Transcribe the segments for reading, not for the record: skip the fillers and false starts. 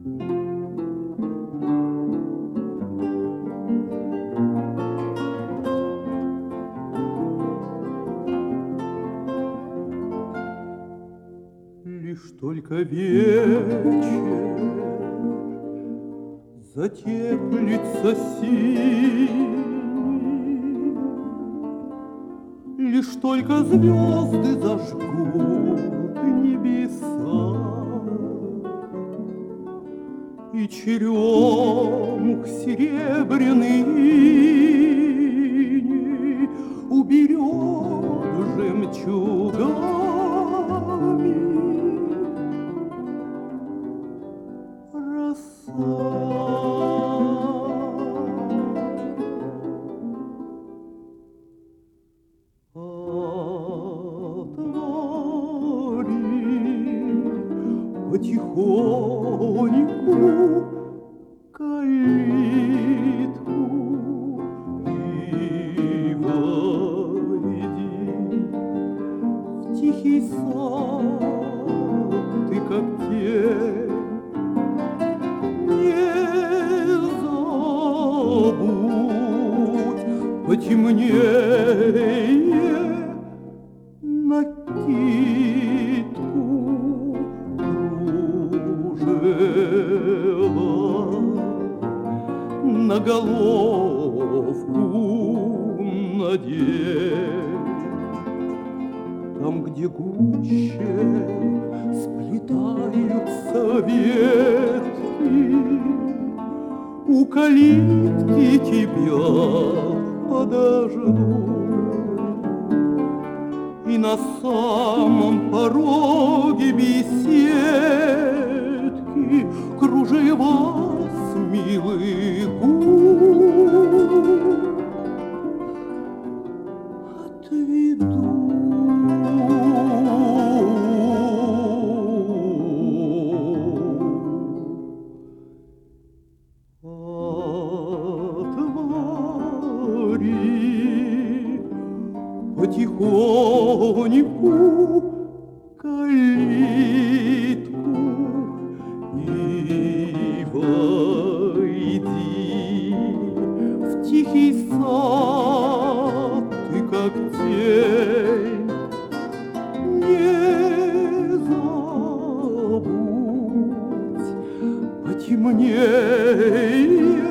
Лишь только вечер затеплится синий, лишь только звезды зажгут небеса, и черемух серебряный иней уберет жемчугами потихоньку калитку и войди в тихий сад, ты как тень, не забудь потемнее накидку на головку надень. Там, где гуще сплетаются ветки, у калитки тебя подожду. И на самом пороге беседки кружева с милых губ отведу. Отвори потихоньку калитку и войди в тихий сад, ты как тень, не забудь потемнее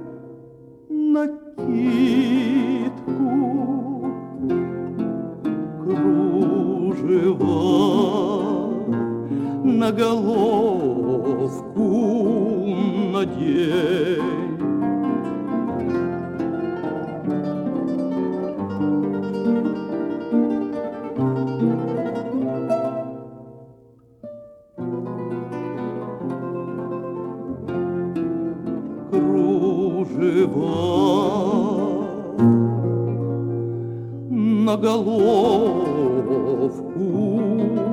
накидку кружева на головку надень. Кружева на головку